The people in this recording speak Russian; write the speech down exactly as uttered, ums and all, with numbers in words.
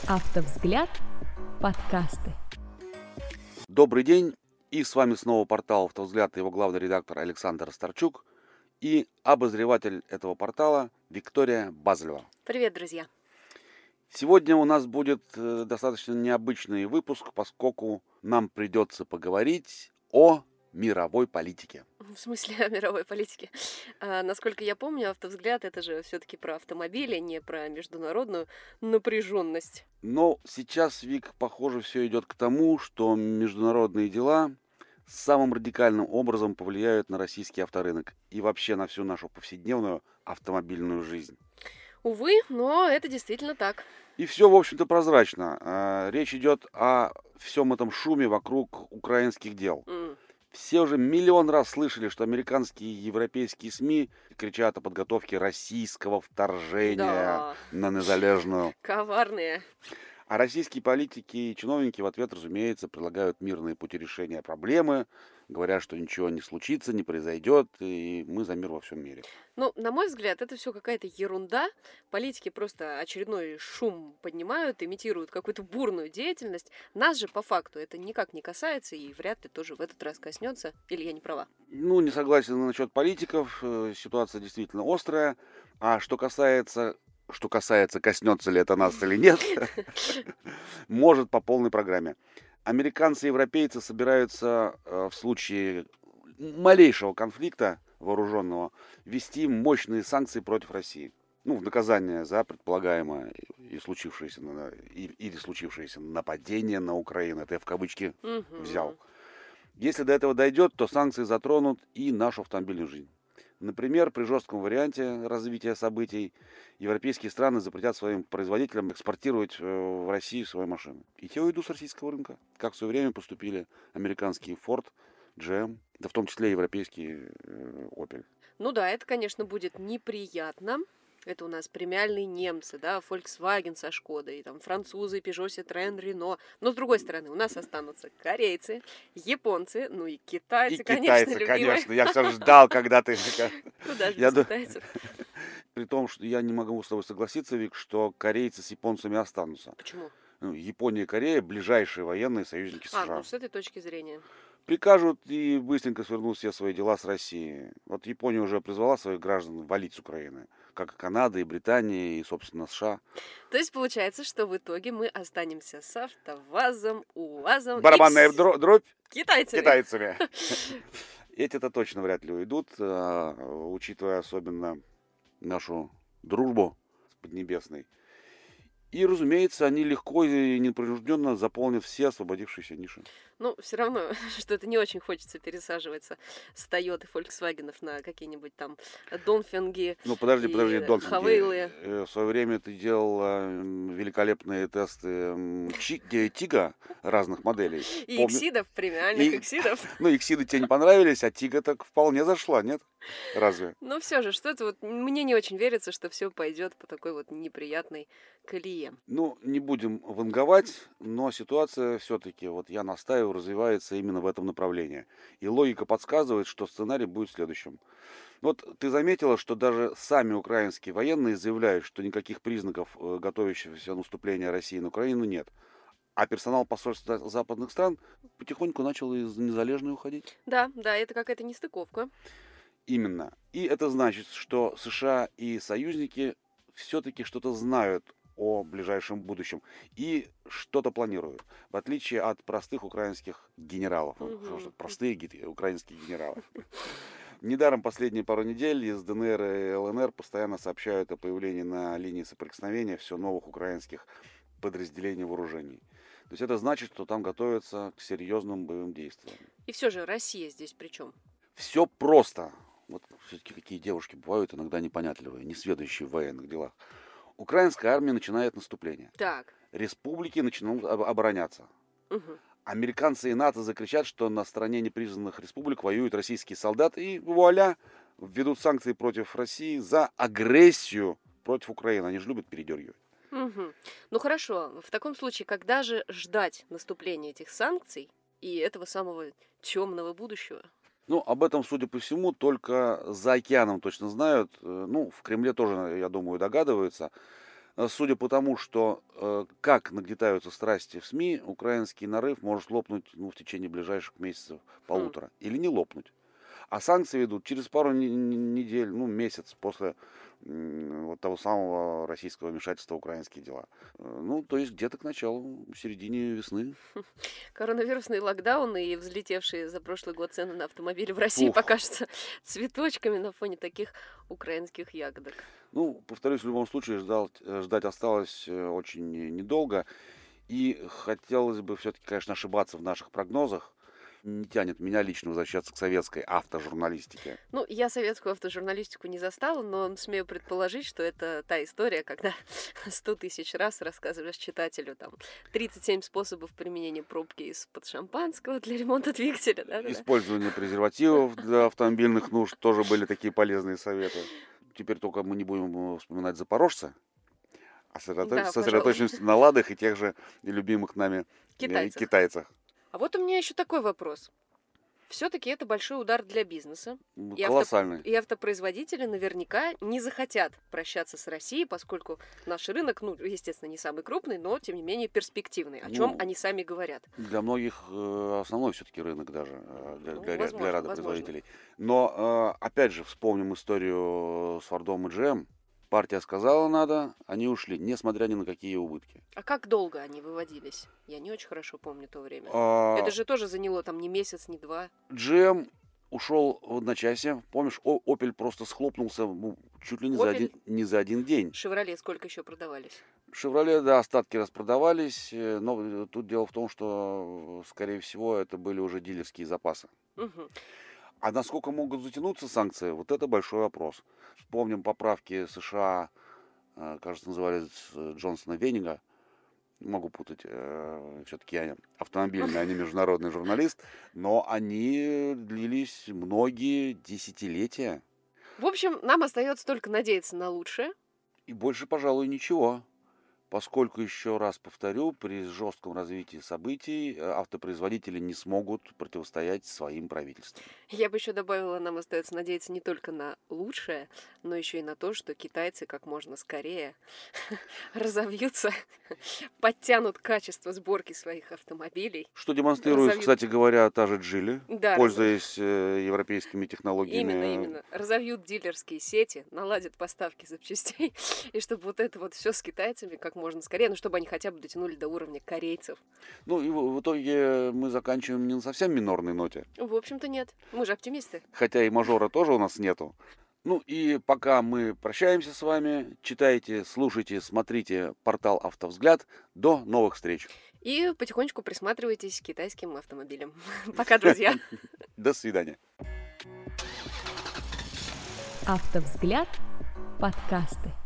Автовзгляд. Подкасты. Добрый день, и с вами снова портал «Автовзгляд» и его главный редактор Александр Старчук и обозреватель этого портала Виктория Базлева. Привет, друзья! Сегодня у нас будет э, достаточно необычный выпуск, поскольку нам придется поговорить о мировой политике. В смысле о мировой политике? А, насколько я помню, «Автовзгляд» — это же все-таки про автомобили, не про международную напряженность. Но сейчас, Вик, похоже, все идет к тому, что международные дела самым радикальным образом повлияют на российский авторынок и вообще на всю нашу повседневную автомобильную жизнь. Увы, но это действительно так. И все, в общем-то, прозрачно. А, Речь идет о всем этом шуме вокруг украинских дел. М. Все уже миллион раз слышали, что американские и европейские СМИ кричат о подготовке российского вторжения Да. на незалежную. Коварные. А российские политики и чиновники в ответ, разумеется, предлагают мирные пути решения проблемы, говорят, что ничего не случится, не произойдет, и мы за мир во всем мире. Ну, на мой взгляд, это все какая-то ерунда. Политики просто очередной шум поднимают, имитируют какую-то бурную деятельность. Нас же по факту это никак не касается и вряд ли тоже в этот раз коснется. Или я не права? Ну, не согласен насчет политиков, э, ситуация действительно острая. А что касается, что касается, коснется ли это нас или нет, может по полной программе. Американцы и европейцы собираются э, в случае малейшего конфликта вооруженного ввести мощные санкции против России. Ну, в наказание за предполагаемое и случившееся, на- и- или случившееся нападение на Украину. Это я в кавычки Мгм. взял. Если до этого дойдет, то санкции затронут и нашу автомобильную жизнь. Например, при жестком варианте развития событий европейские страны запретят своим производителям экспортировать э, в Россию свои машины. И те уйдут с российского рынка, как в свое время поступили американские Ford, джи эм, да в том числе европейские э, Opel. Ну да, это, конечно, будет неприятно. Это у нас премиальные немцы, да, Volkswagen со Шкодой, там французы, Peugeot, Citroën, Renault. Но с другой стороны, у нас останутся корейцы, японцы, ну и китайцы, И конечно, китайцы, любимые. конечно. Я все ждал, когда ты... Куда же Я без ду- китайцев? При том, что я не могу с тобой согласиться, Вик, что корейцы с японцами останутся. Почему? Ну, Япония и Корея — ближайшие военные союзники А, США. ну с этой точки зрения. Прикажут и быстренько свернут все свои дела с Россией. Вот Япония уже призвала своих граждан валить с Украины, как и Канада, и Британия, и, собственно, США. То есть получается, что в итоге мы останемся с АвтоВАЗом, УАЗом Барабанная и с дро- дробь китайцами. китайцами. Эти-то точно вряд ли уйдут, а, учитывая особенно нашу дружбу с Поднебесной. И, разумеется, они легко и непринужденно заполнят все освободившиеся ниши. Ну, все равно, что-то не очень хочется пересаживаться с Toyota и Volkswagen на какие-нибудь там Донфенги Ну, подожди, и подожди, Донфинги. Хавейлы. Э, В свое время ты делал м, великолепные тесты м, Чи- э, Тига разных моделей. И Помню. эксидов, премиальных И- эксидов. Ну, Иксиды тебе не понравились, а Тига так вполне зашла, нет? Разве? Но все же, что-то вот мне не очень верится, что все пойдет по такой вот неприятной колее. Ну, не будем ванговать, но ситуация все-таки, вот я настаиваю, развивается именно в этом направлении. И логика подсказывает, что сценарий будет следующим. Вот ты заметила, что даже сами украинские военные заявляют, что никаких признаков э, готовящегося наступления России на Украину нет. А персонал посольств за- западных стран потихоньку начал из незалежной уходить. Да, да, это какая-то нестыковка. Именно. И это значит, что США и союзники все-таки что-то знают о ближайшем будущем и что-то планируют, в отличие от простых украинских генералов. Ну, Мгм. потому что простые ге- украинские генералы. Недаром последние пару недель из ДНР и ЛНР постоянно сообщают о появлении на линии соприкосновения все новых украинских подразделений вооружений. То есть это значит, что там готовятся к серьезным боевым действиям. И все же Россия здесь при чем? Все просто. Вот все-таки какие девушки бывают иногда непонятливые, несведущие в военных делах. Украинская армия начинает наступление. Так. Республики начнут об- обороняться. Мгм. Американцы и НАТО закричат, что на стороне непризнанных республик воюют российские солдаты, и вуаля, введут санкции против России за агрессию против Украины. Они же любят передергивать. Мгм. Ну хорошо, в таком случае, когда же ждать наступления этих санкций и этого самого темного будущего? Ну, об этом, судя по всему, только за океаном точно знают. Э, Ну, в Кремле тоже, я думаю, догадываются. э, судя по тому, что э, как нагнетаются страсти в СМИ, украинский нарыв может лопнуть ну, в течение ближайших месяцев полутора. Или не лопнуть. А санкции ведут через пару не- не- недель, ну, месяц после м, вот того самого российского вмешательства в украинские дела. Э, Ну, то есть где-то к началу, в середине весны. Коронавирусный локдаун и взлетевшие за прошлый год цены на автомобили в России Ух. покажутся цветочками на фоне таких украинских ягодок. Ну, повторюсь, в любом случае ждал, э, ждать осталось э, очень не- недолго. И хотелось бы все-таки, конечно, ошибаться в наших прогнозах. Не тянет меня лично возвращаться к советской автожурналистике. Ну, я советскую автожурналистику не застала, но смею предположить, что это та история, когда сто тысяч раз рассказываешь читателю там тридцать семь способов применения пробки из-под шампанского для ремонта двигателя. Да-да-да. Использование презервативов для автомобильных нужд тоже были такие полезные советы. Теперь только мы не будем э, вспоминать запорожца, а сосредото- Да, сосредоточимся на ладах и тех же любимых нами э, Китайцах. китайцах. А вот у меня еще такой вопрос. Все-таки это большой удар для бизнеса. М, И, авто- Колоссальный. и автопроизводители наверняка не захотят прощаться с Россией, поскольку наш рынок, ну, естественно, не самый крупный, но, тем не менее, перспективный, о чем Ну, они сами говорят. Для многих э, основной все-таки рынок даже э, для, Ну, для, ря- возможно, для ряда возможно. производителей. Но э, опять же вспомним историю с Фордом и джи эм. Партия сказала надо, они ушли, несмотря ни на какие убытки. А как долго они выводились? Я не очень хорошо помню то время. А, Это же тоже заняло там не месяц, не два. джи эм ушел в одночасье. Помнишь, О- Opel просто схлопнулся ну, чуть ли не за, Opel? один, не за один день. Шевроле сколько еще продавались? Шевроле, да, остатки распродавались, э, но э, тут дело в том, что, э, скорее всего, это были уже дилерские запасы. Мгм. А насколько могут затянуться санкции, вот это большой вопрос. Вспомним поправки США, э, кажется, назывались э, Джонсона Венига. Могу путать, все-таки я автомобильный, а не международный журналист, но они длились многие десятилетия. В общем, нам остается только надеяться на лучшее. И больше, пожалуй, ничего. Поскольку, еще раз повторю, при жестком развитии событий э, автопроизводители не смогут противостоять своим правительствам. Я бы еще добавила, нам остается надеяться не только на лучшее, но еще и на то, что китайцы как можно скорее разовьются, подтянут качество сборки своих автомобилей. Что демонстрирует, Разовьют. кстати говоря, та же Джили, Да, пользуясь э, европейскими технологиями. Именно, именно. Разовьют дилерские сети, наладят поставки запчастей, и чтобы вот это вот все с китайцами как можно скорее, ну, чтобы они хотя бы дотянули до уровня корейцев. Ну и в в итоге мы заканчиваем не на совсем минорной ноте, В общем-то, нет. Мы же оптимисты. хотя и мажора тоже у нас нету. Ну и пока мы прощаемся с вами, читайте, слушайте, смотрите портал «Автовзгляд». До новых встреч. И потихонечку присматривайтесь к китайским автомобилям. Пока, друзья. До свидания. Автовзгляд. Подкасты.